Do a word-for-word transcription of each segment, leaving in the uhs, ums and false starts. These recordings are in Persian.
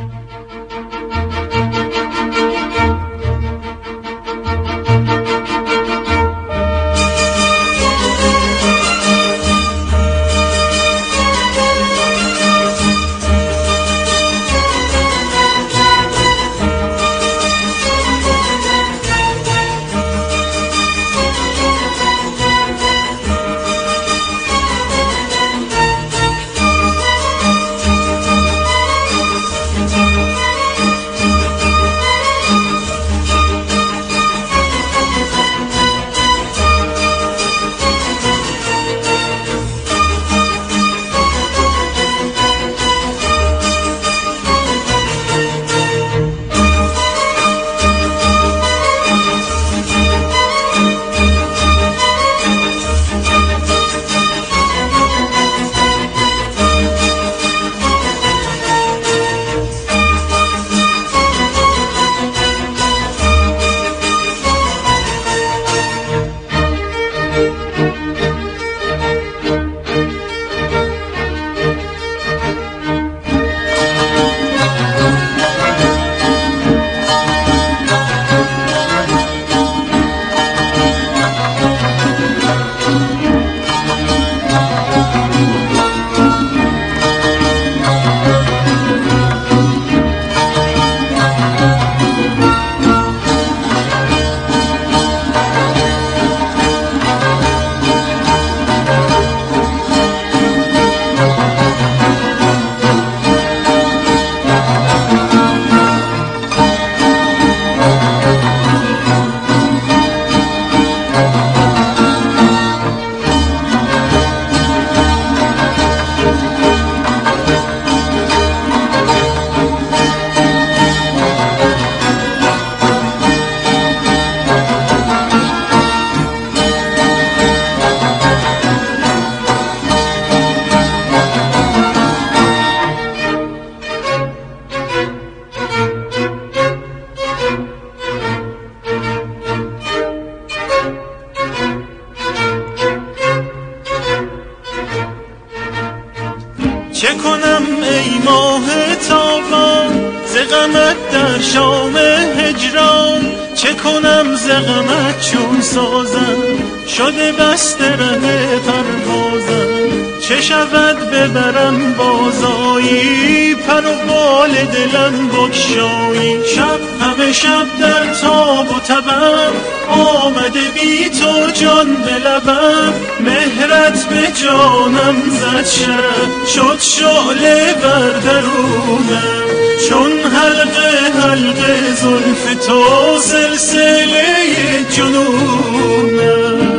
چه کنم ای ماه تابان ز غمت در شام هجران، چه کنم ز غمت چون سازم شده بسته ره پروازم. چه شود ببرم بازایی پر و بال دلم بگشایی. شب همه شب در تاب و تبم آمده بی تو جان به لبم. مهرت به جانم زد شرف شد شعله بر درونم. چون حلقه حلقه زلف تو سلسله جنونم.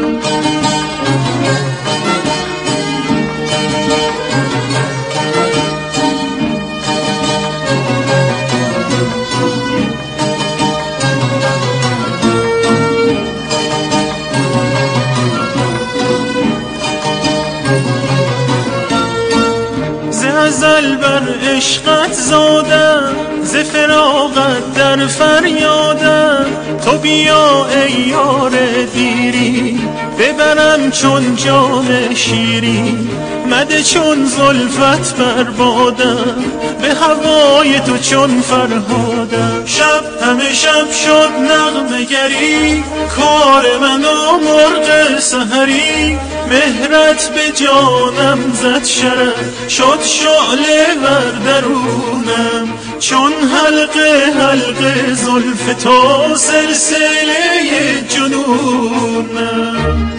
ازل بر عشقت زادم ز فراقت در فریادم. تو بیا ای یار دیری ببرم چون جام شیری. مده چون زلفت بربادم به هوای تو چون فرهادم. شب همه شب شد نغمه گری کار من و مرغ سحری. مهرت به جانم زد شرف شد شعله بر درونم. چون حلقه حلقه زلف تو سلسله جنونم.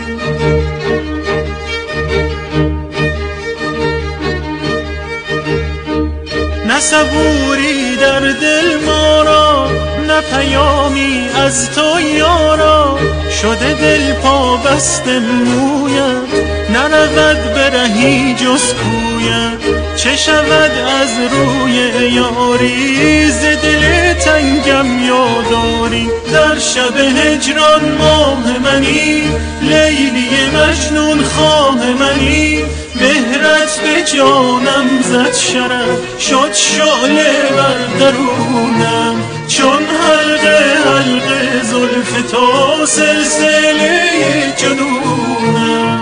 نه صبوری در دل ما را نه پیامی از تو یارا. شده دل پا بسته مویت نرود برهی جز کویت. چه شود از روی یاری ز دل تنگم یاداری. در شب هجران ماه منی لیلی مجنون خواه منی. مهرت به جانم زد شرف شد شعله بر درونم. چون حلقه حلقه زلف تو سلسله جنونم.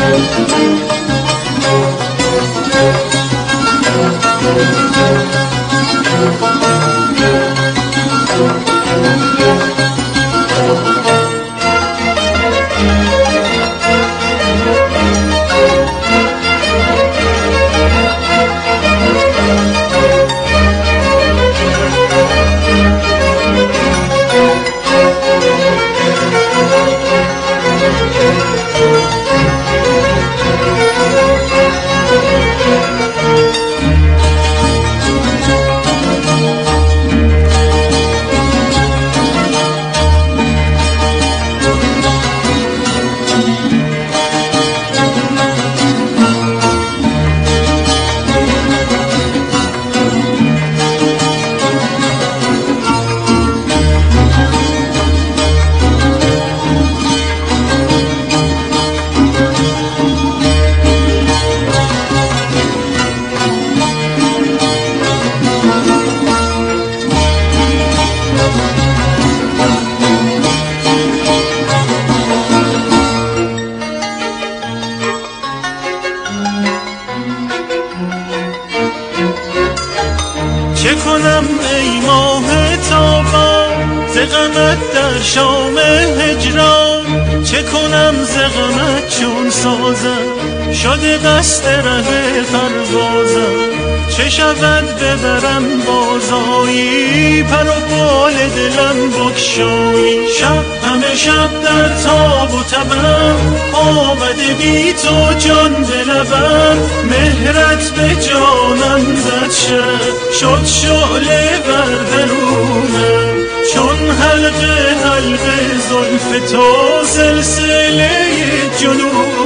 چه کنم ای ماه تابان ز غمت در شام هجران، چه کنم ز غمت چون سازم شده قصد ره پروازم. چه شود ببرم بازایی پر و بال دلم بگشایی. شب همه شب در تاب و تبم آمده بی تو جان به لبم. مهرت به جانم زد شب شد شعله بر درونم. چون حلقه حلقه زلف تو سلسله جنون